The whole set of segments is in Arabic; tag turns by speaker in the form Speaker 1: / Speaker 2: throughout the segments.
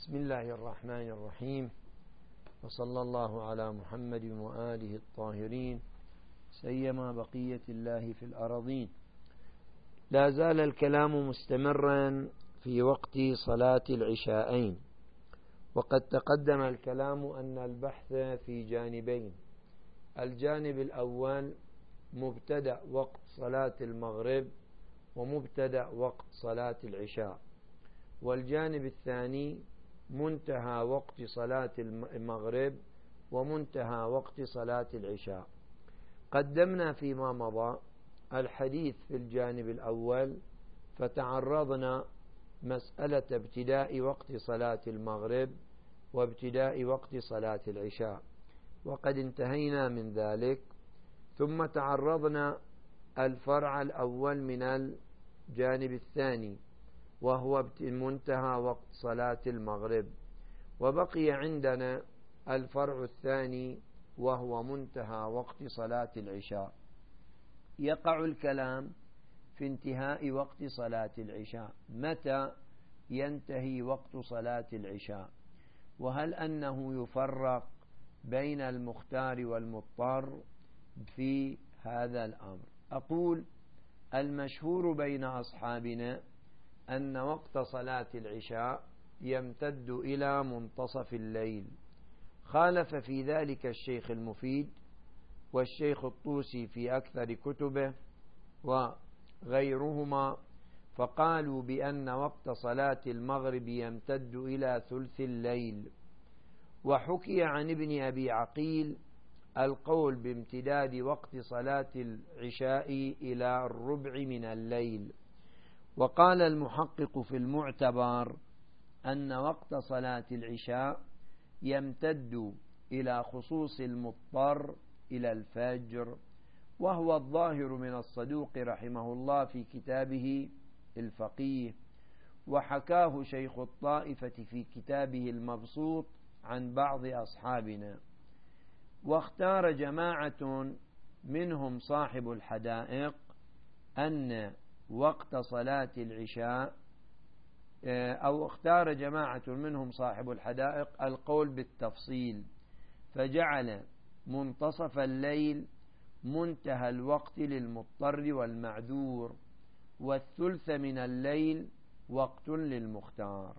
Speaker 1: بسم الله الرحمن الرحيم، وصلى الله على محمد وآله الطاهرين سيما بقية الله في الأراضين. لا زال الكلام مستمرا في وقت صلاة العشاءين، وقد تقدم الكلام أن البحث في جانبين: الجانب الأول مبتدأ وقت صلاة المغرب ومبتدأ وقت صلاة العشاء، والجانب الثاني منتهى وقت صلاة المغرب ومنتهى وقت صلاة العشاء. قدمنا فيما مضى الحديث في الجانب الأول، فتعرضنا مسألة ابتداء وقت صلاة المغرب وابتداء وقت صلاة العشاء، وقد انتهينا من ذلك. ثم تعرضنا الفرع الأول من الجانب الثاني، وهو منتهى وقت صلاة المغرب، وبقي عندنا الفرع الثاني وهو منتهى وقت صلاة العشاء. يقع الكلام في انتهاء وقت صلاة العشاء، متى ينتهي وقت صلاة العشاء؟ وهل أنه يفرق بين المختار والمضطر في هذا الأمر؟ أقول: المشهور بين أصحابنا أن وقت صلاة العشاء يمتد إلى منتصف الليل. خالف في ذلك الشيخ المفيد والشيخ الطوسي في أكثر كتبه وغيرهما، فقالوا بأن وقت صلاة المغرب يمتد إلى ثلث الليل. وحكي عن ابن أبي عقيل القول بامتداد وقت صلاة العشاء إلى الربع من الليل. وقال المحقق في المعتبر أن وقت صلاة العشاء يمتد إلى خصوص المضطر إلى الفجر، وهو الظاهر من الصدوق رحمه الله في كتابه الفقيه، وحكاه شيخ الطائفة في كتابه المبسوط عن بعض أصحابنا. واختار جماعة منهم صاحب الحدائق أن وقت صلاة العشاء، أو اختار جماعة منهم صاحب الحدائق القول بالتفصيل، فجعل منتصف الليل منتهى الوقت للمضطر والمعذور، والثلث من الليل وقت للمختار.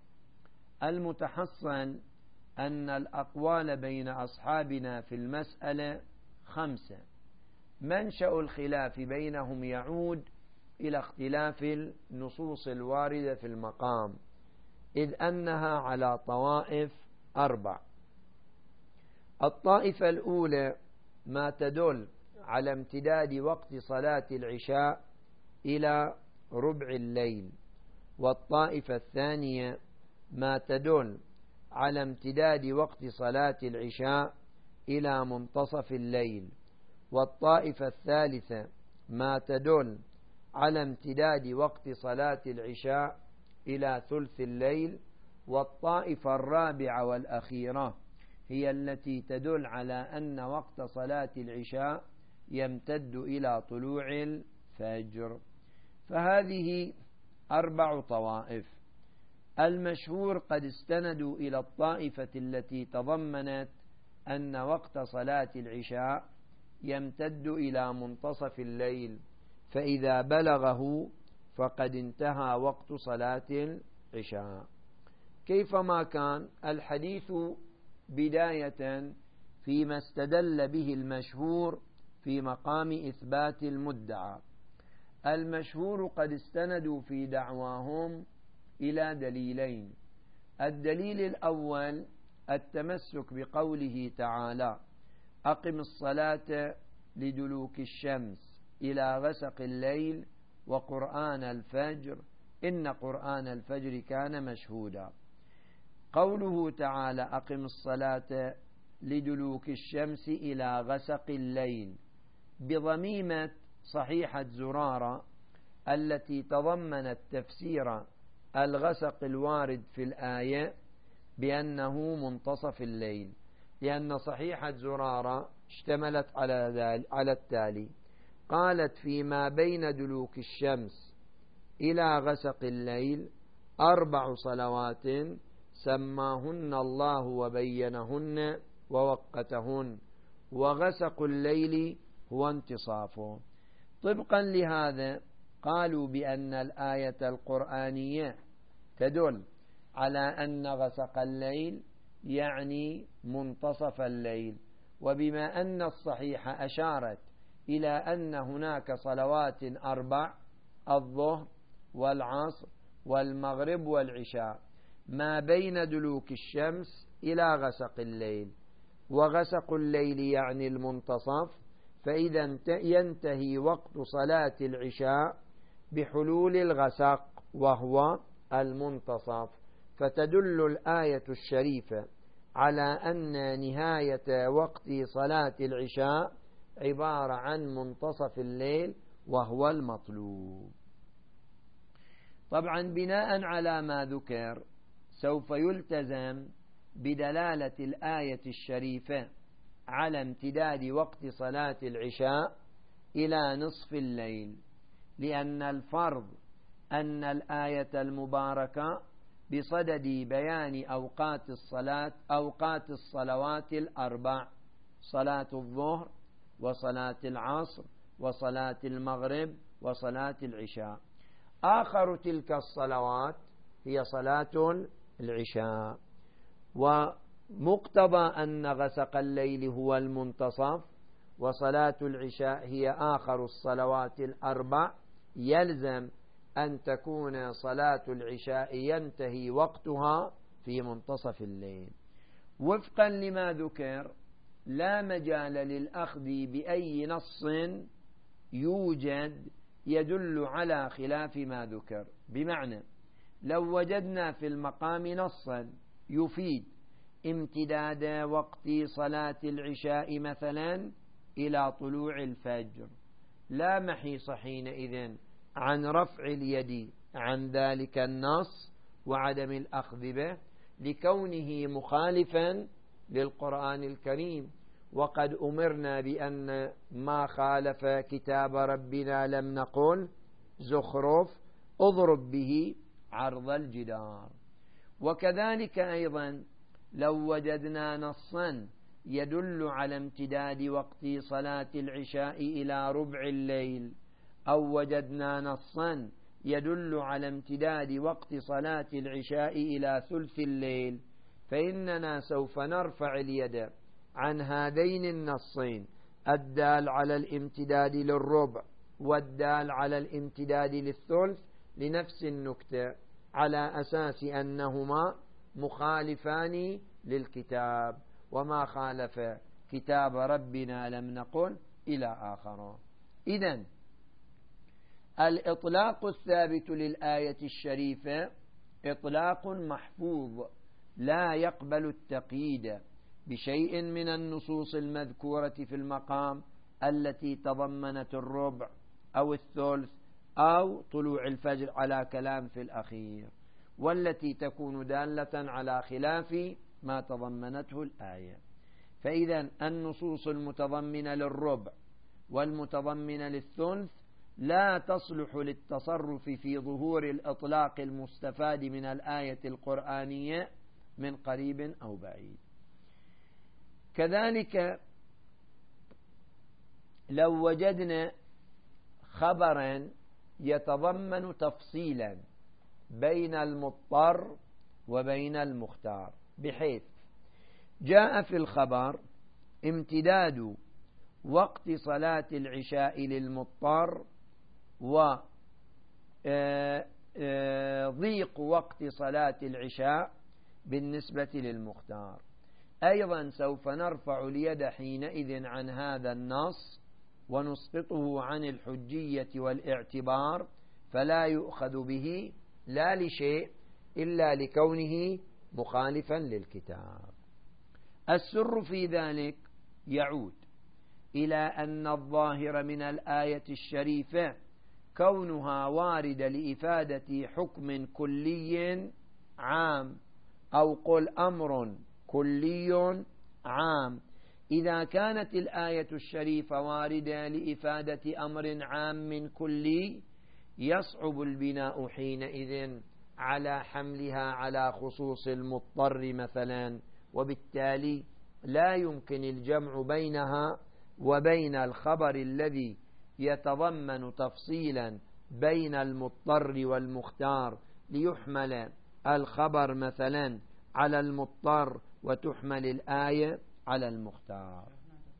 Speaker 1: المتحصن أن الأقوال بين أصحابنا في المسألة 5. منشأ الخلاف بينهم يعود إلى اختلاف النصوص الواردة في المقام، إذ أنها على طوائف 4. الطائفة الأولى ما تدل على امتداد وقت صلاة العشاء إلى ربع الليل، والطائفة الثانية ما تدل على امتداد وقت صلاة العشاء إلى منتصف الليل، والطائفة الثالثة ما تدل على امتداد وقت صلاة العشاء إلى ثلث الليل، والطائفة الرابعة والأخيرة هي التي تدل على أن وقت صلاة العشاء يمتد إلى طلوع الفجر. فهذه 4 طوائف. المشهور قد استندوا إلى الطائفة التي تضمنت أن وقت صلاة العشاء يمتد إلى منتصف الليل، فإذا بلغه فقد انتهى وقت صلاة العشاء. كيفما كان، الحديث بداية فيما استدل به المشهور في مقام إثبات المدعى. المشهور قد استندوا في دعواهم إلى دليلين: الدليل الأول التمسك بقوله تعالى: أقم الصلاة لدلوك الشمس إلى غسق الليل وقرآن الفجر إن قرآن الفجر كان مشهودا. قوله تعالى: أقم الصلاة لدلوك الشمس إلى غسق الليل، بضميمة صحيحة زرارة التي تضمنت تفسير الغسق الوارد في الآية بأنه منتصف الليل، لأن صحيحة زرارة اشتملت على التالي: قالت: فيما بين دلوك الشمس إلى غسق الليل 4 صلوات سماهن الله وبينهن ووقتهن، وغسق الليل هو انتصافه. طبقا لهذا قالوا بأن الآية القرآنية تدل على أن غسق الليل يعني منتصف الليل، وبما أن الصحيح أشارت إلى أن هناك صلوات 4: الظهر والعصر والمغرب والعشاء، ما بين دلوك الشمس إلى غسق الليل، وغسق الليل يعني المنتصف، فإذا ينتهي وقت صلاة العشاء بحلول الغسق وهو المنتصف، فتدل الآية الشريفة على أن نهاية وقت صلاة العشاء عبارة عن منتصف الليل وهو المطلوب. طبعا بناء على ما ذكر سوف يلتزم بدلالة الآية الشريفة على امتداد وقت صلاة العشاء إلى نصف الليل، لأن الفرض أن الآية المباركة بصدد بيان أوقات الصلوات 4: صلاة الظهر وصلاة العصر وصلاة المغرب وصلاة العشاء. آخر تلك الصلوات هي صلاة العشاء، ومقتضى أن غسق الليل هو المنتصف وصلاة العشاء هي آخر الصلوات 4، يلزم أن تكون صلاة العشاء ينتهي وقتها في منتصف الليل. وفقا لما ذكر لا مجال للأخذ بأي نص يوجد يدل على خلاف ما ذكر، بمعنى لو وجدنا في المقام نصا يفيد امتداد وقت صلاة العشاء مثلا إلى طلوع الفجر، لا محيص حينئذ عن رفع اليد عن ذلك النص وعدم الأخذ به، لكونه مخالفا للقرآن الكريم، وقد أمرنا بأن ما خالف كتاب ربنا لم نقل زخرف اضرب به عرض الجدار. وكذلك أيضا لو وجدنا نصا يدل على امتداد وقت صلاة العشاء إلى ربع الليل، أو وجدنا نصا يدل على امتداد وقت صلاة العشاء إلى ثلث الليل، فإننا سوف نرفع اليد عن هذين النصين الدال على الامتداد للربع والدال على الامتداد للثلث لنفس النكتة، على أساس أنهما مخالفان للكتاب، وما خالف كتاب ربنا لم نقل إلى آخره. إذن الإطلاق الثابت للآية الشريفة إطلاق محفوظ لا يقبل التقييد بشيء من النصوص المذكورة في المقام التي تضمنت الربع أو الثلث أو طلوع الفجر على كلام في الأخير، والتي تكون دالة على خلاف ما تضمنته الآية. فإذا النصوص المتضمنة للربع والمتضمنة للثلث لا تصلح للتصرف في ظهور الإطلاق المستفاد من الآية القرآنية من قريب أو بعيد. كذلك لو وجدنا خبرا يتضمن تفصيلا بين المضطر وبين المختار، بحيث جاء في الخبر امتداد وقت صلاة العشاء للمضطر وضيق وقت صلاة العشاء بالنسبة للمختار، أيضا سوف نرفع اليد حينئذ عن هذا النص ونسقطه عن الحجية والاعتبار، فلا يؤخذ به لا لشيء إلا لكونه مخالفا للكتاب. السر في ذلك يعود إلى أن الظاهر من الآية الشريفة كونها واردة لإفادة حكم كلي عام، أو قل أمر كلي عام. إذا كانت الآية الشريفة واردة لإفادة أمر عام كلي يصعب البناء حينئذ على حملها على خصوص المضطر مثلا، وبالتالي لا يمكن الجمع بينها وبين الخبر الذي يتضمن تفصيلا بين المضطر والمختار ليحمل الخبر مثلا على المضطر وتحمل الآية على المختار.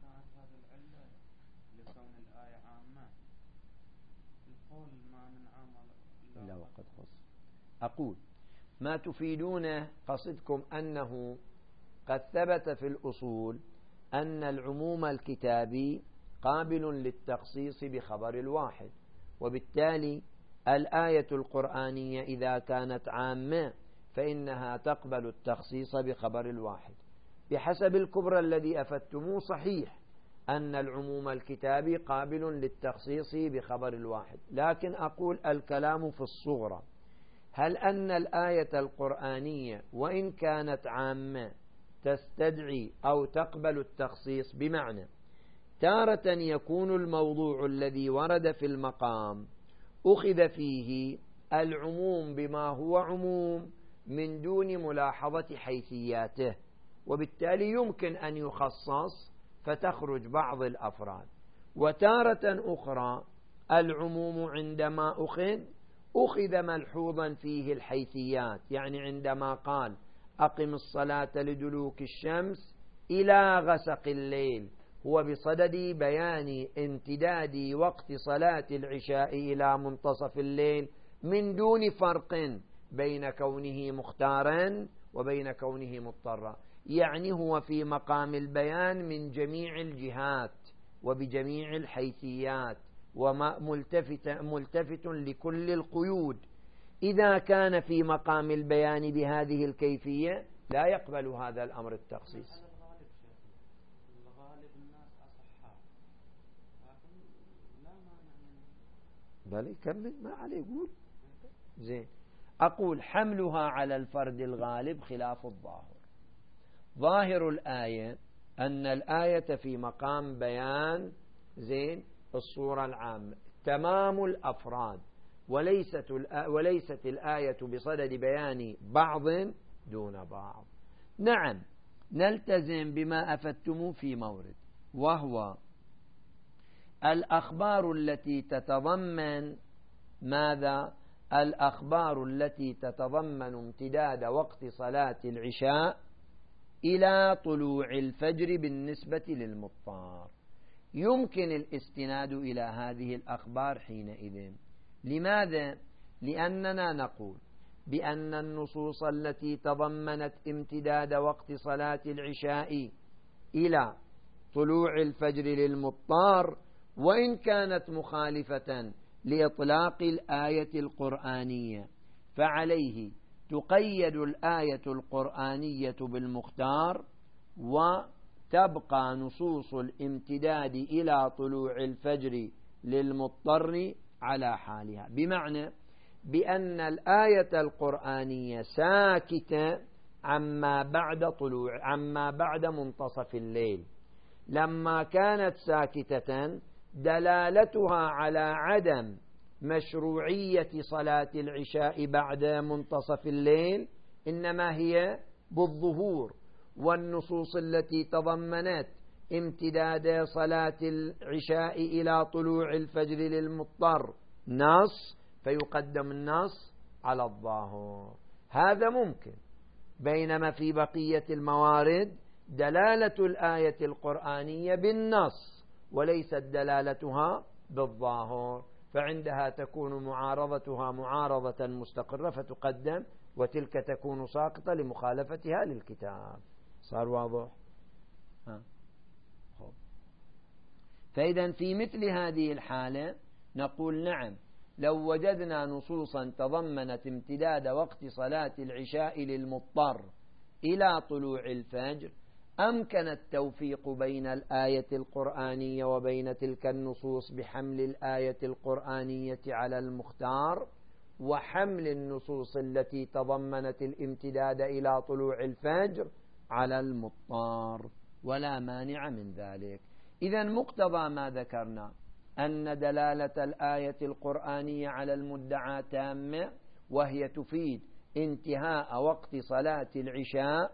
Speaker 1: لا وقد خص. أقول ما تفيدونه قصدكم أنه قد ثبت في الأصول أن العموم الكتابي قابل للتخصيص بخبر الواحد، وبالتالي الآية القرآنية إذا كانت عامة فإنها تقبل التخصيص بخبر الواحد. بحسب الكبرى الذي أفدتموه صحيح أن العموم الكتابي قابل للتخصيص بخبر الواحد، لكن أقول الكلام في الصغرى. هل أن الآية القرآنية وإن كانت عامة تستدعي أو تقبل التخصيص؟ بمعنى تارة يكون الموضوع الذي ورد في المقام أخذ فيه العموم بما هو عموم من دون ملاحظة حيثياته، وبالتالي يمكن أن يخصص فتخرج بعض الأفراد. وتارة أخرى العموم عندما أخذ ملحوظا فيه الحيثيات، يعني عندما قال أقم الصلاة لدلوك الشمس إلى غسق الليل هو بصدد بيان امتداد وقت صلاة العشاء إلى منتصف الليل من دون فرق بين كونه مختارا وبين كونه مضطرا، يعني هو في مقام البيان من جميع الجهات وبجميع الحيثيات وملتفت لكل القيود. إذا كان في مقام البيان بهذه الكيفية لا يقبل هذا الأمر التخصيص.
Speaker 2: الغالب الناس أصحاء، لكن لا مانع
Speaker 1: بل كمل ما عليه يقول زين. أقول حملها على الفرد الغالب خلاف الظاهر. ظاهر الآية أن الآية في مقام بيان زين الصورة العامة تمام الأفراد، وليست الآية بصدد بيان بعض دون بعض. نعم نلتزم بما أفدتم في مورد، وهو الأخبار التي تتضمن ماذا؟ الأخبار التي تتضمن امتداد وقت صلاة العشاء إلى طلوع الفجر بالنسبة للمضطر. يمكن الاستناد إلى هذه الأخبار حينئذ. لماذا؟ لأننا نقول بأن النصوص التي تضمنت امتداد وقت صلاة العشاء إلى طلوع الفجر للمضطر وإن كانت مخالفة لإطلاق الآية القرآنية فعليه تقيد الآية القرآنية بالمختار، وتبقى نصوص الامتداد إلى طلوع الفجر للمضطر على حالها. بمعنى بأن الآية القرآنية ساكتة عما بعد منتصف الليل. لما كانت ساكتة دلالتها على عدم مشروعية صلاة العشاء بعد منتصف الليل إنما هي بالظهور، والنصوص التي تضمنت امتداد صلاة العشاء إلى طلوع الفجر للمضطر نص، فيقدم النص على الظاهر. هذا ممكن، بينما في بقية الموارد دلالة الآية القرآنية بالنص وليست دلالتها بالظاهر، فعندها تكون معارضتها معارضة مستقرة فتقدم، وتلك تكون ساقطة لمخالفتها للكتاب. صار واضح؟ فإذا في مثل هذه الحالة نقول نعم، لو وجدنا نصوصا تضمنت امتداد وقت صلاة العشاء للمضطر إلى طلوع الفجر أمكن التوفيق بين الآية القرآنية وبين تلك النصوص بحمل الآية القرآنية على المختار، وحمل النصوص التي تضمنت الامتداد إلى طلوع الفجر على المضطر، ولا مانع من ذلك. إذن مقتضى ما ذكرنا أن دلالة الآية القرآنية على المدعى تامة، وهي تفيد انتهاء وقت صلاة العشاء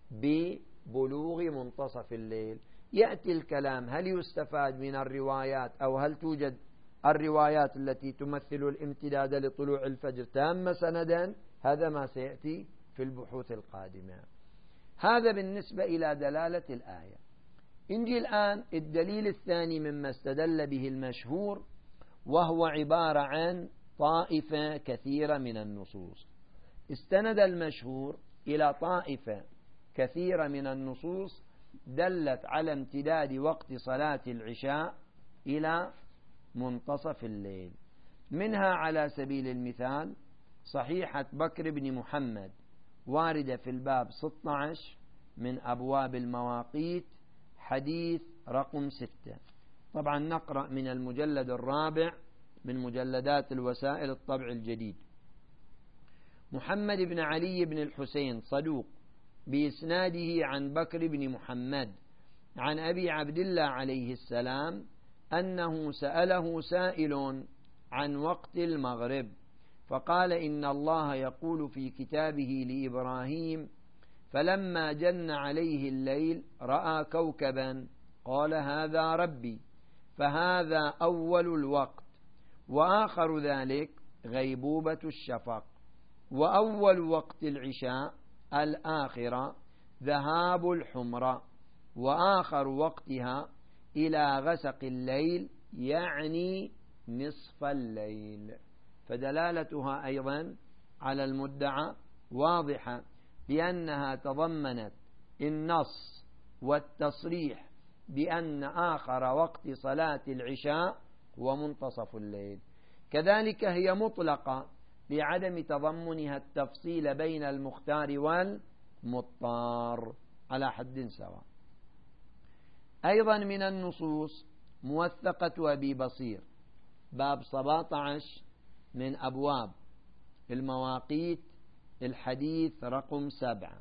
Speaker 1: ببلوغ منتصف الليل. يأتي الكلام هل يستفاد من الروايات أو هل توجد الروايات التي تمثل الامتداد لطلوع الفجر تام سندا؟ هذا ما سيأتي في البحوث القادمة. هذا بالنسبة إلى دلالة الآية. نجي الآن الدليل الثاني مما استدل به المشهور، وهو عبارة عن طائفة كثيرة من النصوص. استند المشهور إلى طائفة كثيرة من النصوص دلت على امتداد وقت صلاة العشاء إلى منتصف الليل. منها على سبيل المثال صحيحة بكر بن محمد واردة في الباب 16 من أبواب المواقيت، حديث رقم 6. طبعا نقرأ من المجلد الرابع من مجلدات الوسائل الطبع الجديد. محمد بن علي بن الحسين صدوق بإسناده عن بكر بن محمد عن أبي عبد الله عليه السلام أنه سأله سائل عن وقت المغرب فقال إن الله يقول في كتابه لإبراهيم فلما جن عليه الليل رأى كوكبا قال هذا ربي، فهذا أول الوقت، وآخر ذلك غيبوبة الشفق، وأول وقت العشاء الآخرة ذهاب الحمرة، وآخر وقتها إلى غسق الليل يعني نصف الليل. فدلالتها أيضا على المدعى واضحة، لأنها تضمنت النص والتصريح بأن آخر وقت صلاة العشاء هو منتصف الليل. كذلك هي مطلقة لعدم تضمنها التفصيل بين المختار والمضطر على حد سواء. أيضا من النصوص موثقة أبي بصير باب 17 من أبواب المواقيت، الحديث رقم 7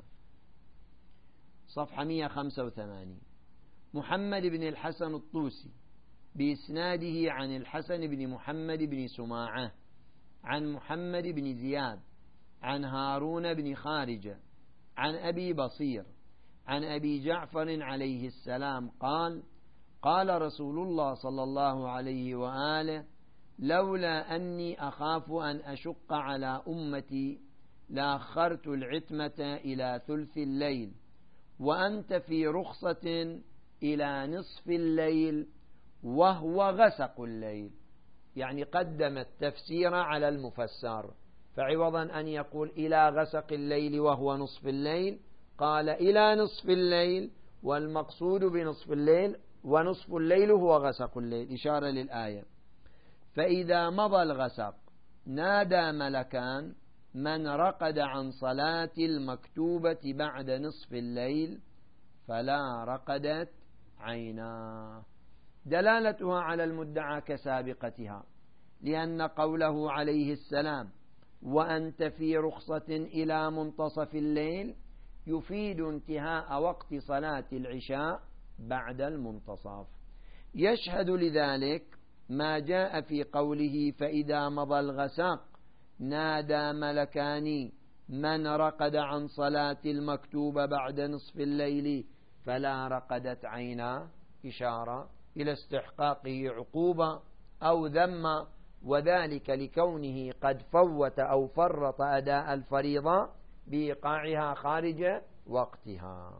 Speaker 1: صفحة 185. محمد بن الحسن الطوسي بإسناده عن الحسن بن محمد بن سماعة عن محمد بن زياد عن هارون بن خارجة عن أبي بصير عن أبي جعفر عليه السلام قال قال رسول الله صلى الله عليه وآله لولا أني أخاف أن أشق على أمتي لأخرت العتمة إلى ثلث الليل، وأنت في رخصة إلى نصف الليل وهو غسق الليل. يعني قدم التفسير على المفسر، فعوضا أن يقول إلى غسق الليل وهو نصف الليل قال إلى نصف الليل، والمقصود بنصف الليل ونصف الليل هو غسق الليل، إشارة للآية. فإذا مضى الغسق نادى ملكان من رقد عن صلاة المكتوبة بعد نصف الليل فلا رقدت عيناه. دلالتها على المدعى كسابقتها، لأن قوله عليه السلام وأنت في رخصة إلى منتصف الليل يفيد انتهاء وقت صلاة العشاء بعد المنتصف. يشهد لذلك ما جاء في قوله فإذا مضى الغسق نادى ملكان من رقد عن صلاة المكتوبة بعد نصف الليل فلا رقدت عينا، إشارة إلى استحقاقه عقوبة أو ذم، وذلك لكونه قد فوت أو فرط أداء الفريضة بإيقاعها خارج وقتها.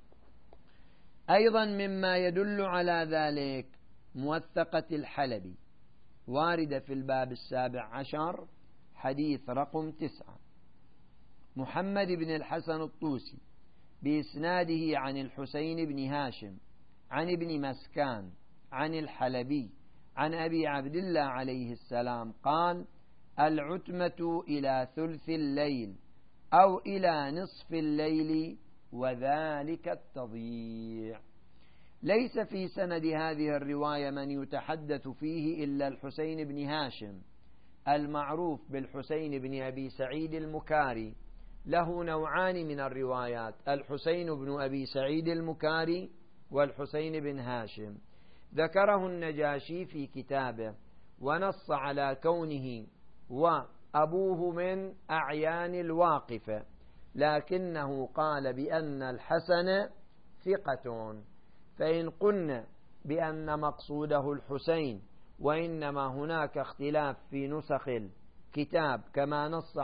Speaker 1: أيضا مما يدل على ذلك موثقة الحلبي واردة في الباب 17 حديث رقم 9. محمد بن الحسن الطوسي بإسناده عن الحسين بن هاشم عن ابن مسكان عن الحلبي عن أبي عبد الله عليه السلام قال العتمة إلى ثلث الليل أو إلى نصف الليل وذلك التضييع. ليس في سند هذه الرواية من يتحدث فيه إلا الحسين بن هاشم المعروف بالحسين بن أبي سعيد المكاري. له نوعان من الروايات، الحسين بن أبي سعيد المكاري والحسين بن هاشم. ذكره النجاشي في كتابه ونص على كونه أبوه من أعيان الواقفة، لكنه قال بأن الحسن ثقة. فإن قلنا بأن مقصوده الحسين وإنما هناك اختلاف في نسخ الكتاب كما نص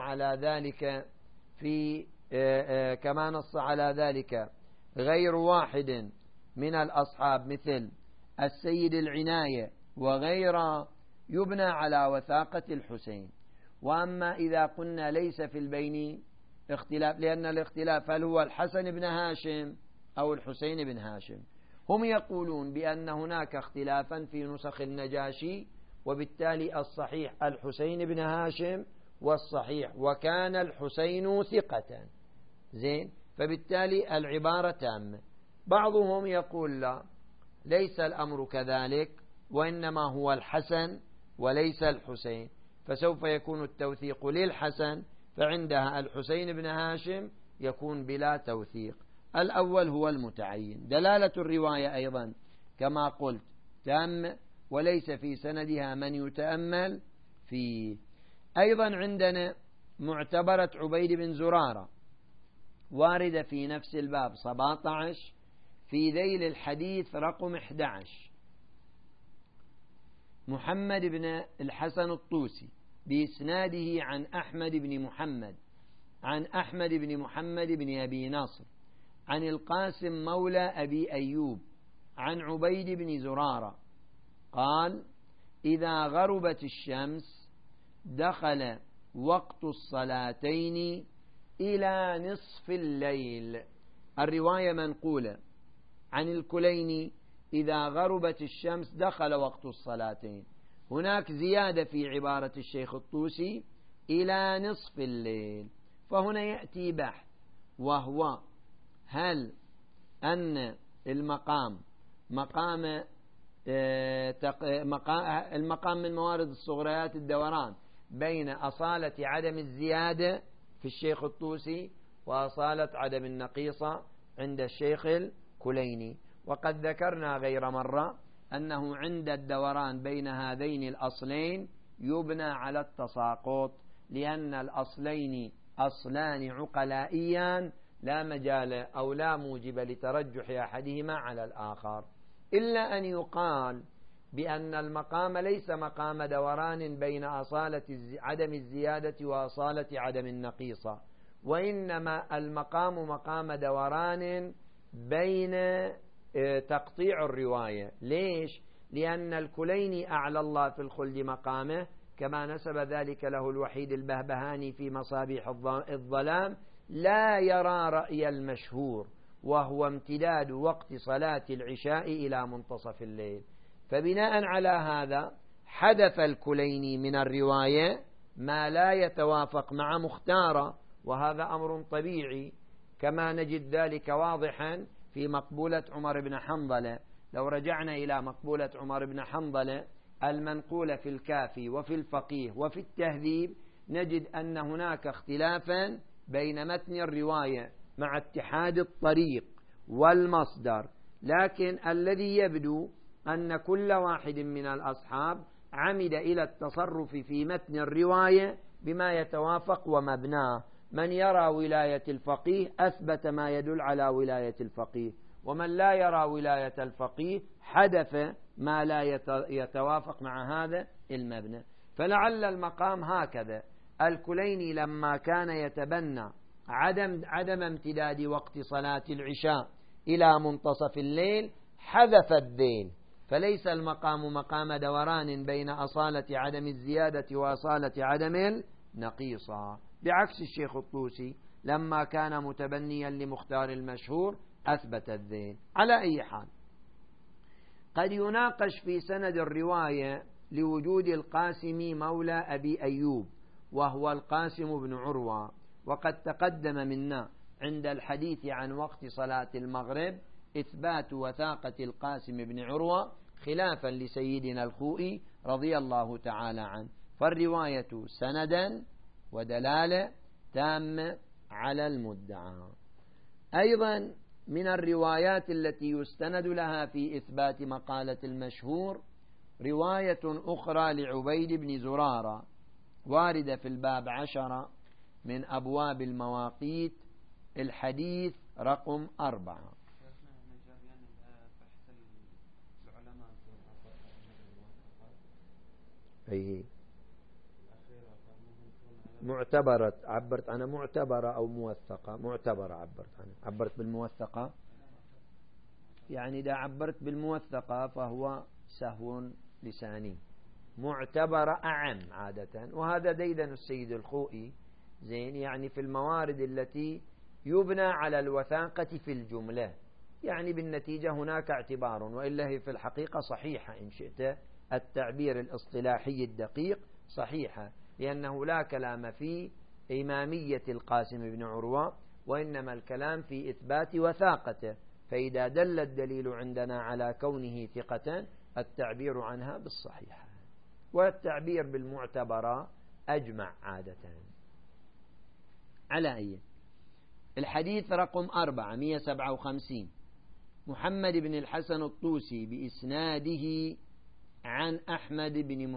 Speaker 1: على ذلك غير واحد من الأصحاب مثل السيد العناية وغير، يبنى على وثاقة الحسين. وأما إذا قلنا ليس في البين اختلاف، لأن الاختلاف هل هو الحسن بن هاشم أو الحسين بن هاشم، هم يقولون بأن هناك اختلافا في نسخ النجاشي، وبالتالي الصحيح الحسين بن هاشم، والصحيح وكان الحسين ثقة، زين، فبالتالي العبارة تامة. بعضهم يقول لا، ليس الأمر كذلك، وإنما هو الحسن وليس الحسين، فسوف يكون التوثيق للحسن، فعندها الحسين بن هاشم يكون بلا توثيق. الأول هو المتعين. دلالة الرواية أيضا كما قلت تام، وليس في سندها من يتأمل فيه. أيضا عندنا معتبرة عبيد بن زرارة واردة في نفس الباب 17 في ذيل الحديث رقم 11. محمد بن الحسن الطوسي بإسناده عن أحمد بن محمد بن أبي نصر عن القاسم مولى أبي أيوب عن عبيد بن زرارة قال: إذا غربت الشمس دخل وقت الصلاتين إلى نصف الليل. الرواية منقولة عن الكليني: إذا غربت الشمس دخل وقت الصلاتين. هناك زيادة في عبارة الشيخ الطوسي إلى نصف الليل. فهنا يأتي بحث، وهو هل أن المقام من موارد الصغريات الدوران بين أصالة عدم الزيادة في الشيخ الطوسي وأصالة عدم النقيصة عند الشيخ الكليني. وقد ذكرنا غير مرة أنه عند الدوران بين هذين الأصلين يبنى على التساقط، لأن الأصلين أصلان عقلائيان لا مجال أو لا موجب لترجح أحدهما على الآخر، إلا أن يقال بأن المقام ليس مقام دوران بين أصالة عدم الزيادة وأصالة عدم النقيصة، وإنما المقام مقام دوران بين تقطيع الرواية. ليش؟ لأن الكليني أعلى الله في الخلد مقامه، كما نسب ذلك له الوحيد البهبهاني في مصابيح الظلام: لا يرى رأي المشهور، وهو امتداد وقت صلاة العشاء إلى منتصف الليل. فبناء على هذا حذف الكليني من الرواية ما لا يتوافق مع مختاره، وهذا أمر طبيعي، كما نجد ذلك واضحا في مقبولة عمر بن حنظلة. لو رجعنا إلى مقبولة عمر بن حنظلة المنقولة في الكافي وفي الفقيه وفي التهذيب، نجد أن هناك اختلافا بين متن الرواية مع اتحاد الطريق والمصدر، لكن الذي يبدو أن كل واحد من الأصحاب عمد إلى التصرف في متن الرواية بما يتوافق ومبناه. من يرى ولاية الفقيه أثبت ما يدل على ولاية الفقيه، ومن لا يرى ولاية الفقيه حدث ما لا يتوافق مع هذا المبنى. فلعل المقام هكذا: الكليني لما كان يتبنى عدم امتداد وقت صلاة العشاء إلى منتصف الليل حذف الذيل، فليس المقام مقام دوران بين أصالة عدم الزيادة وأصالة عدم النقيصة، بعكس الشيخ الطوسي لما كان متبنيا لمختار المشهور أثبت الذيل. على أي حال، قد يناقش في سند الرواية لوجود القاسم مولى أبي أيوب وهو القاسم بن عروة، وقد تقدم منا عند الحديث عن وقت صلاة المغرب إثبات وثاقة القاسم بن عروة خلافا لسيدنا الخوئي رضي الله تعالى عنه. فالرواية سندا ودلالة تامة على المدعى. أيضا من الروايات التي يستند لها في إثبات مقالة المشهور رواية أخرى لعبيد بن زرارة واردة في الباب 10 من أبواب المواقيت، الحديث رقم 4. أي معتبرة عبرت عنها، معتبرة أو موثقة؟ معتبرة عبرت بالموثقة، يعني إذا عبرت بالموثقة فهو سهو لساني. معتبرة أعم عادة، وهذا ديدن السيد الخوئي زين، يعني في الموارد التي يبنى على الوثاقة في الجملة، يعني بالنتيجة هناك اعتبار، وإلا هي في الحقيقة صحيحة إن شئت التعبير الاصطلاحي الدقيق، صحيحة، لأنه لا كلام في إمامية القاسم بن عروة، وإنما الكلام في إثبات وثاقته، فإذا دل الدليل عندنا على كونه ثقة التعبير عنها بالصحيحة، والتعبير بالمعتبرة أجمع عادة. على أي الحديث رقم 457 محمد بن الحسن الطوسي بإسناده عن أحمد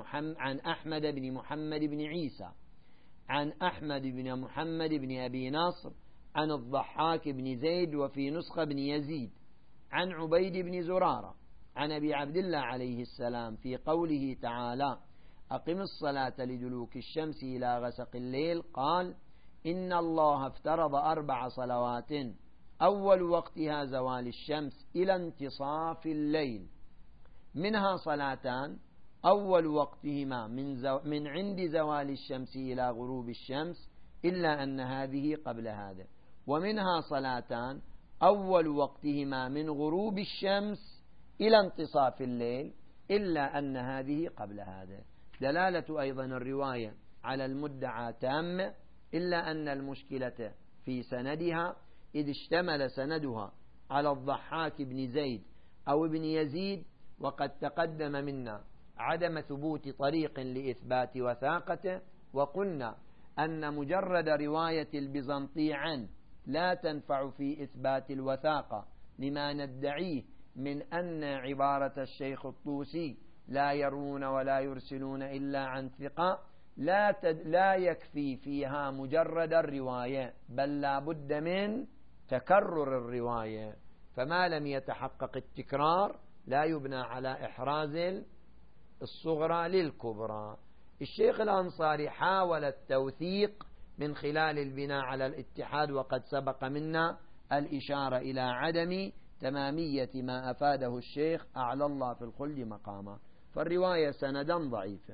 Speaker 1: بن محمد بن عيسى عن أحمد بن محمد بن أبي نصر عن الضحاك بن زيد، وفي نسخة بن يزيد، عن عبيد بن زرارة عن أبي عبد الله عليه السلام في قوله تعالى: أقم الصلاة لدلوك الشمس إلى غسق الليل، قال: إن الله افترض 4 صلوات أول وقتها زوال الشمس إلى انتصاف الليل، منها صلاتان أول وقتهما من عند زوال الشمس إلى غروب الشمس، إلا أن هذه قبل هذا، ومنها صلاتان أول وقتهما من غروب الشمس إلى انتصاف الليل، إلا أن هذه قبل هذا. دلالة أيضا الرواية على المدعى تامة، إلا أن المشكلة في سندها، إذ اشتمل سندها على الضحاك بن زيد أو ابن يزيد، وقد تقدم منا عدم ثبوت طريق لإثبات وثاقته، وقلنا أن مجرد رواية البيزنطي عنه لا تنفع في إثبات الوثاقة، لما ندعيه من أن عبارة الشيخ الطوسي لا يرون ولا يرسلون إلا عن ثقة لا يكفي فيها مجرد الرواية، بل لا بد من تكرر الرواية، فما لم يتحقق التكرار لا يبنى على إحراز الصغرى للكبرى. الشيخ الأنصاري حاول التوثيق من خلال البناء على الاتحاد، وقد سبق منا الإشارة إلى عدم تمامية ما أفاده الشيخ أعلى الله في الخلد مقاما، فالرواية سندا ضعيفة.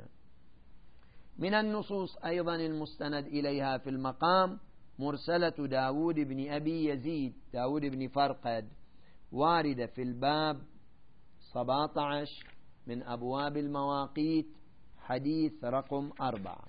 Speaker 1: من النصوص أيضا المستند إليها في المقام مرسلة داود بن أبي يزيد داود بن فرقد، واردة في الباب 17 من أبواب المواقيت، حديث رقم 4.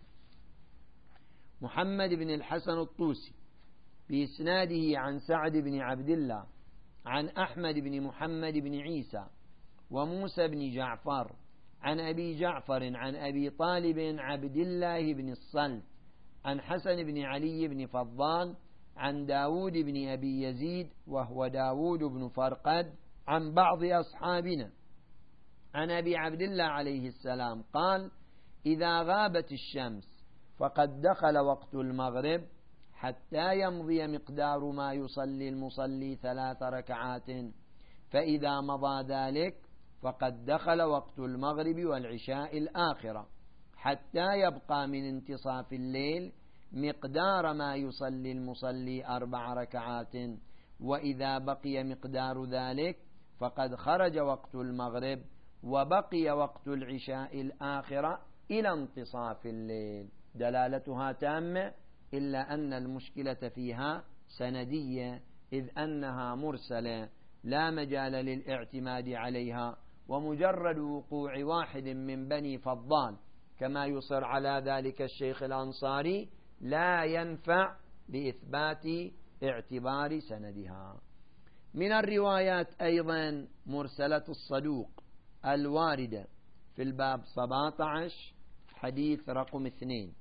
Speaker 1: محمد بن الحسن الطوسي بإسناده عن سعد بن عبد الله عن أحمد بن محمد بن عيسى وموسى بن جعفر عن أبي جعفر عن أبي طالب عبد الله بن الصلت عن حسن بن علي بن فضال عن داود بن أبي يزيد وهو داود بن فرقد عن بعض أصحابنا عن أبي عبد الله عليه السلام قال: إذا غابت الشمس فقد دخل وقت المغرب حتى يمضي مقدار ما يصلي المصلي 3 ركعات، فإذا مضى ذلك فقد دخل وقت المغرب والعشاء الآخرة، حتى يبقى من انتصاف الليل مقدار ما يصلي المصلي 4 ركعات، وإذا بقي مقدار ذلك فقد خرج وقت المغرب وبقي وقت العشاء الآخرة إلى انتصاف الليل. دلالتها تامة، إلا أن المشكلة فيها سندية، إذ أنها مرسلة لا مجال للاعتماد عليها، ومجرد وقوع واحد من بني فضال كما يصر على ذلك الشيخ الأنصاري لا ينفع لإثبات اعتبار سندها. من الروايات أيضا مرسلة الصدوق الواردة في الباب 17 حديث رقم 2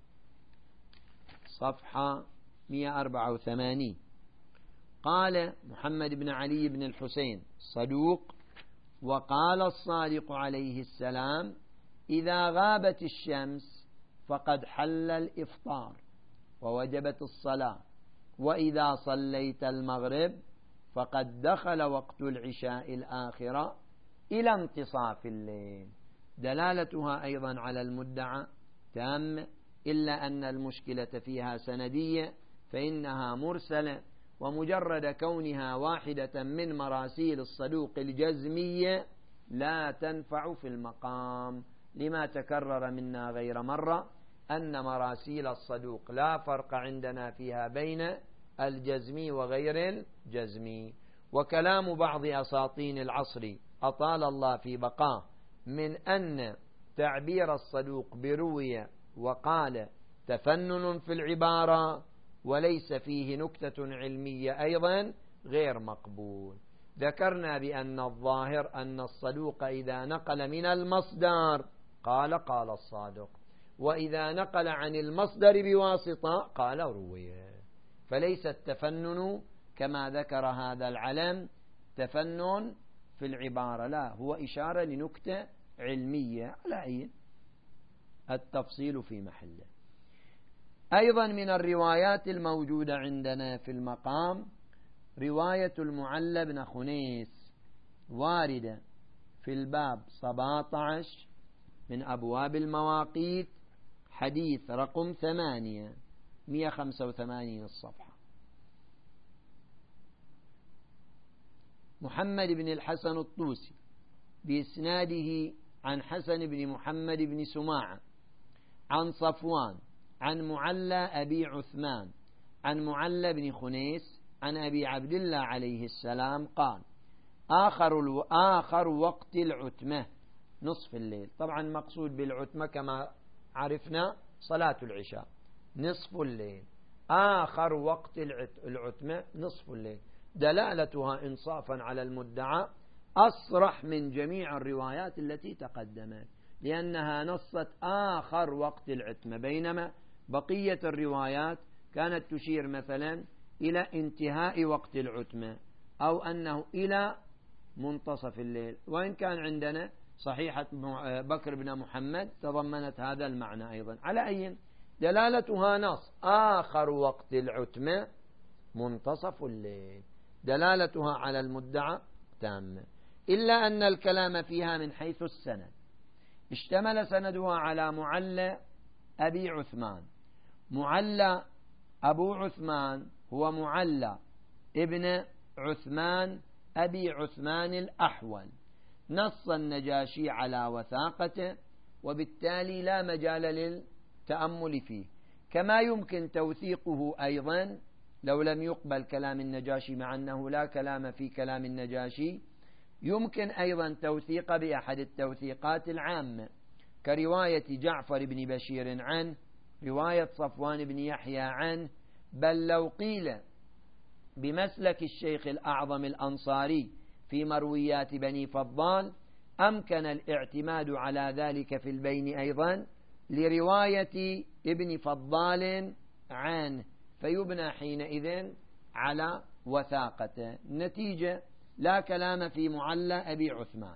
Speaker 1: صفحة 184. قال محمد بن علي بن الحسين صدوق: وقال الصادق عليه السلام: إذا غابت الشمس فقد حل الإفطار ووجبت الصلاة، وإذا صليت المغرب فقد دخل وقت العشاء الآخرة إلى انتصاف الليل. دلالتها أيضا على المدعى تام، إلا أن المشكلة فيها سندية، فإنها مرسلة، ومجرد كونها واحدة من مراسيل الصدوق الجزمية لا تنفع في المقام، لما تكرر منا غير مرة أن مراسيل الصدوق لا فرق عندنا فيها بين الجزمي وغير الجزمي. وكلام بعض أساطين العصر أطال الله في بقاه من أن تعبير الصدوق بروية وقال تفنن في العبارة وليس فيه نكتة علمية أيضا غير مقبول. ذكرنا بأن الظاهر أن الصدوق إذا نقل من المصدر قال الصادق، وإذا نقل عن المصدر بواسطة قال روية، فليس التفنن كما ذكر هذا العلم تفنن في العبارة، لا، هو إشارة لنكتة علمية على عين التفصيل في محله. أيضا من الروايات الموجودة عندنا في المقام رواية المعلى بن خنيس واردة في الباب 17 من أبواب المواقيت، حديث رقم 185 الصفحة. محمد بن الحسن الطوسي بإسناده عن حسن بن محمد بن سماعة عن صفوان عن معلى أبي عثمان عن معلى بن خنيس عن أبي عبد الله عليه السلام قال آخر وقت العتمة نصف الليل. طبعا مقصود بالعتمة كما عرفنا صلاة العشاء نصف الليل، آخر وقت العتمة نصف الليل. دلالتها إنصافا على المدعى أصرح من جميع الروايات التي تقدمت، لأنها نصت آخر وقت العتمة، بينما بقية الروايات كانت تشير مثلا إلى انتهاء وقت العتمة أو أنه إلى منتصف الليل، وإن كان عندنا صحيحة بكر بن محمد تضمنت هذا المعنى أيضا. على أي دلالتها نص آخر وقت العتمة منتصف الليل، دلالتها على المدعى تامة، إلا أن الكلام فيها من حيث السند اشتمل سندها على معلى أبي عثمان. معلى أبو عثمان هو معلى ابن عثمان أبي عثمان الأحول، نص النجاشي على وثاقته، وبالتالي لا مجال للتأمل فيه. كما يمكن توثيقه أيضا لو لم يقبل كلام النجاشي، مع أنه لا كلام في كلام النجاشي، يمكن أيضا توثيق بأحد التوثيقات العامة كرواية جعفر بن بشير عنه، رواية صفوان بن يحيى عنه، بل لو قيل بمسلك الشيخ الأعظم الأنصاري في مرويات بني فضال أمكن الاعتماد على ذلك في البين أيضا لرواية ابن فضال عنه، فيبنى حينئذ على وثاقته. نتيجة لا كلام في معلى أبي عثمان.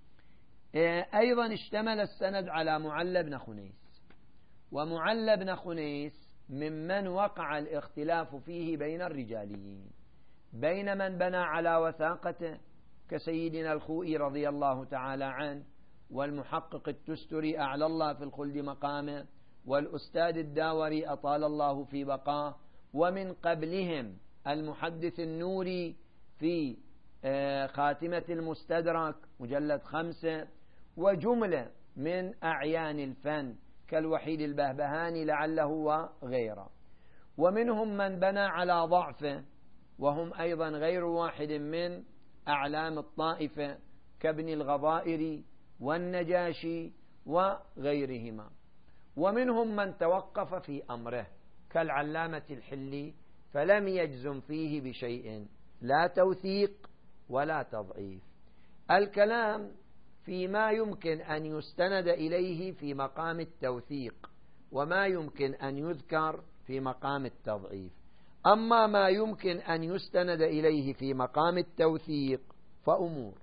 Speaker 1: أيضا اشتمل السند على معلى بن خنيس، ومعلى بن خنيس ممن وقع الاختلاف فيه بين الرجاليين، بين من بنى على وثاقته كسيدنا الخوئي رضي الله تعالى عنه، والمحقق التستري أعلى الله في الخلد مقامه، والأستاذ الداوري أطال الله في بقاه، ومن قبلهم المحدث النوري في خاتمة المستدرك مجلد 5، وجملة من أعيان الفن كالوحيد البهبهاني لعله وغيره. ومنهم من بنى على ضعفه، وهم أيضا غير واحد من أعلام الطائفة كابن الغضائري والنجاشي وغيرهما. ومنهم من توقف في أمره كالعلامة الحلي فلم يجزم فيه بشيء، لا توثيق ولا تضعيف. الكلام فيما يمكن أن يستند إليه في مقام التوثيق، وما يمكن أن يذكر في مقام التضعيف. أما ما يمكن أن يستند إليه في مقام التوثيق فأمور: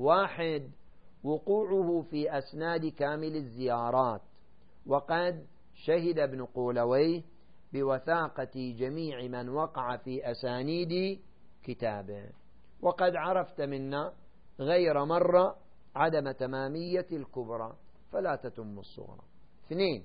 Speaker 1: 1. وقوعه في أسناد كامل الزيارات، وقد شهد ابن قولويه بوثاقة جميع من وقع في أسانيد كتابه. وقد عرفت منا غير مرة عدم تمامية الكبرى فلا تتم الصغرى. 2.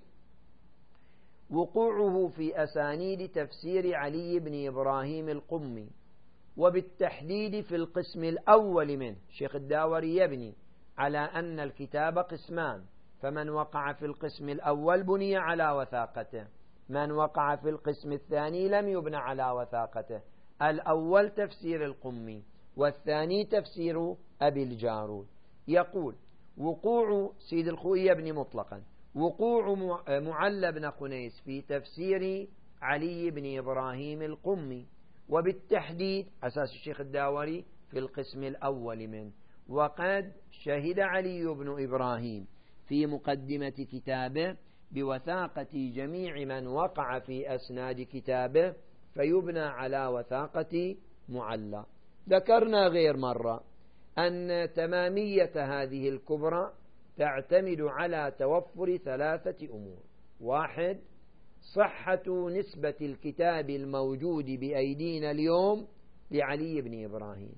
Speaker 1: وقوعه في أسانيد تفسير علي بن إبراهيم القمي، وبالتحديد في القسم الأول منه. شيخ الداوري يبني على أن الكتاب قسمان، فمن وقع في القسم الأول بني على وثاقته، من وقع في القسم الثاني لم يبنى على وثاقته. الأول تفسير القمي، والثاني تفسير أبي الجارود. يقول وقوع سيد الخوئي يبني مطلقا وقوع معل بن خنيس في تفسير علي بن إبراهيم القمي، وبالتحديد أساس الشيخ الداوري في القسم الأول منه. وقد شهد علي بن إبراهيم في مقدمة كتابه بوثاقة جميع من وقع في أسناد كتابه، فيبنى على وثاقة معلى. ذكرنا غير مرة أن تمامية هذه الكبرى تعتمد على توفر 3 أمور. 1. صحة نسبة الكتاب الموجود بأيدينا اليوم لعلي بن إبراهيم.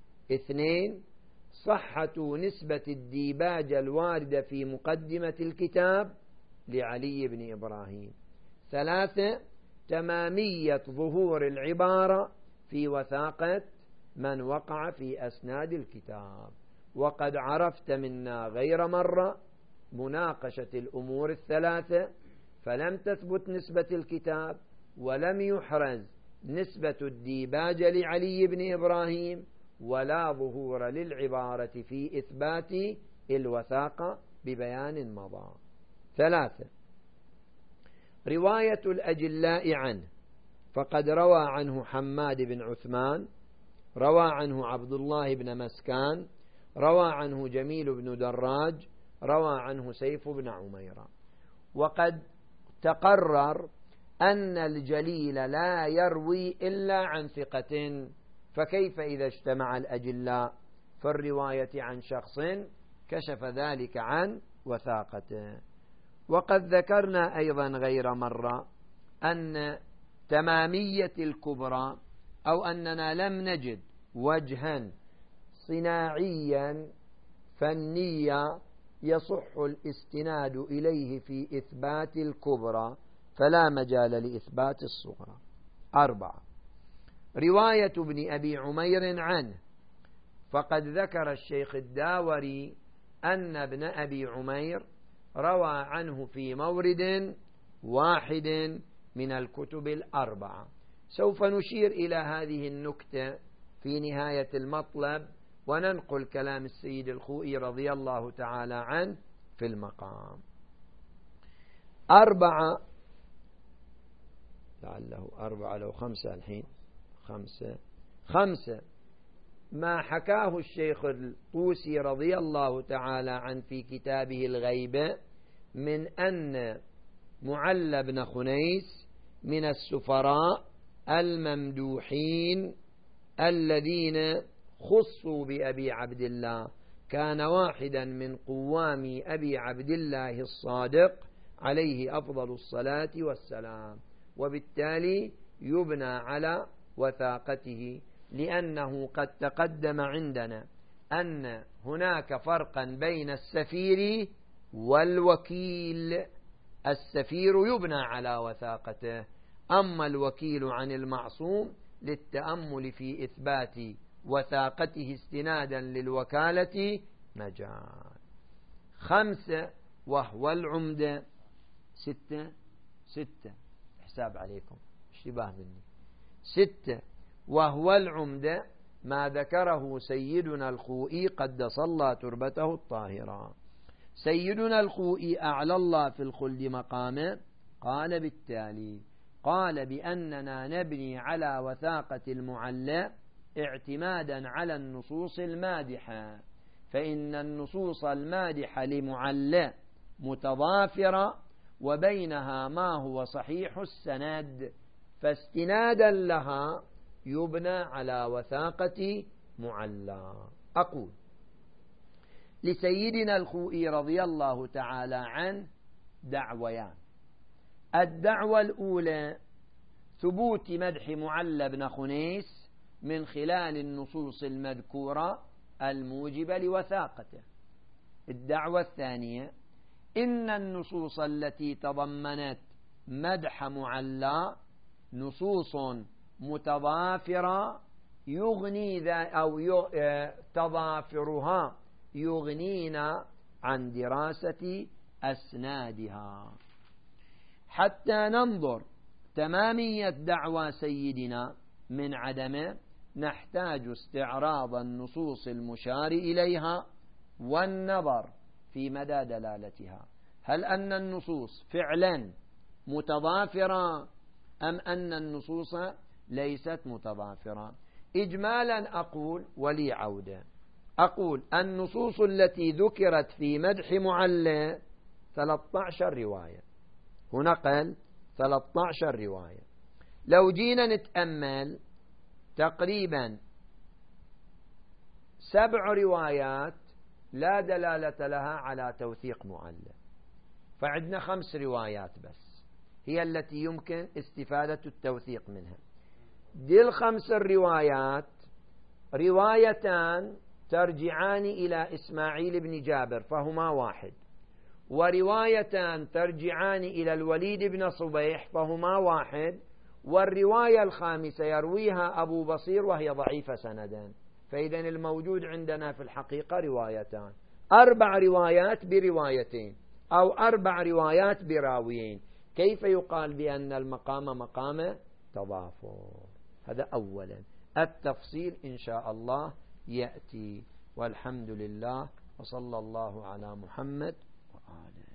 Speaker 1: 2. صحة نسبة الديباج الواردة في مقدمة الكتاب لعلي بن إبراهيم. 3. تمامية ظهور العبارة في وثاقة من وقع في أسناد الكتاب. وقد عرفت منا غير مرة مناقشة الأمور 3، فلم تثبت نسبة الكتاب، ولم يحرز نسبة الديباج لعلي بن إبراهيم، ولا ظهور للعبارة في إثبات الوثاقة ببيان مضى. 3. رواية الأجلاء عنه، فقد روى عنه حماد بن عثمان، روى عنه عبد الله بن مسكان، روى عنه جميل بن دراج، روى عنه سيف بن عميرة. وقد تقرر أن الجليل لا يروي إلا عن ثقة، فكيف إذا اجتمع الأجلاء؟ فالرواية عن شخص كشف ذلك عن وثاقته. وقد ذكرنا أيضا غير مرة أن تمامية الكبرى، أو أننا لم نجد وجها صناعيا فنيا يصح الاستناد إليه في إثبات الكبرى، فلا مجال لإثبات الصغرى. 4. رواية ابن أبي عمير عنه، فقد ذكر الشيخ الداوري أن ابن أبي عمير روى عنه في مورد واحد من الكتب 4. سوف نشير إلى هذه النكتة في نهاية المطلب، وننقل كلام السيد الخوئي رضي الله تعالى عنه في المقام. 4 لعله 4 لو 5 الحين 5 ما حكاه الشيخ الطوسي رضي الله تعالى عنه في كتابه الغيبة من أن معل بن خنيس من السفراء الممدوحين الذين خصوا بأبي عبد الله، كان واحدا من قوام أبي عبد الله الصادق عليه أفضل الصلاة والسلام، وبالتالي يبنى على وثاقته، لأنه قد تقدم عندنا أن هناك فرقا بين السفير والوكيل. السفير يبنى على وثاقته، أما الوكيل عن المعصوم للتأمل في إثبات وثاقته استنادا للوكالة مجال. 5 وهو العمدة. 6 حساب عليكم اشتباه مني. 6 وهو العمدة ما ذكره سيدنا الخوئي قدس الله تربته الطاهرة. سيدنا الخوئي أعلى الله في الخلد مقامه قال بالتالي: قال بأننا نبني على وثاقة المعلى اعتمادا على النصوص المادحة، فإن النصوص المادحة لمعلى متضافرة وبينها ما هو صحيح السند، فاستنادا لها يبنى على وثاقة معلى. أقول لسيدنا الخوئي رضي الله تعالى عنه دعويان: الدعوة الأولى ثبوت مدح معل بن خنيس من خلال النصوص المذكورة الموجبة لوثاقته. الدعوة الثانية إن النصوص التي تضمنت مدح معلى نصوص متضافرة تضافرها يغنينا عن دراسة أسنادها حتى ننظر تمامية دعوى سيدنا من عدمه. نحتاج استعراض النصوص المشار إليها والنظر في مدى دلالتها، هل أن النصوص فعلا متضافرة أم أن النصوص ليست متضافرة. إجمالا أقول ولي عودة، أقول النصوص التي ذكرت في مدح معل 13 رواية، هنا قال 13 رواية. لو جينا نتأمل تقريبا 7 روايات لا دلالة لها على توثيق معل، فعندنا 5 روايات بس هي التي يمكن استفادة التوثيق منها. دي ال5 الروايات روايتان ترجعان إلى إسماعيل بن جابر فهما واحد، وروايتان ترجعان إلى الوليد بن صبيح فهما واحد، والرواية الخامسة يرويها أبو بصير وهي ضعيفة سندا. فإذا الموجود عندنا في الحقيقة روايتان، 4 روايات بروايتين أو 4 روايات براويين. كيف يقال بأن المقام مقام تضافر؟ هذا أولا. التفصيل إن شاء الله يأتي، والحمد لله وصلى الله على محمد وآله.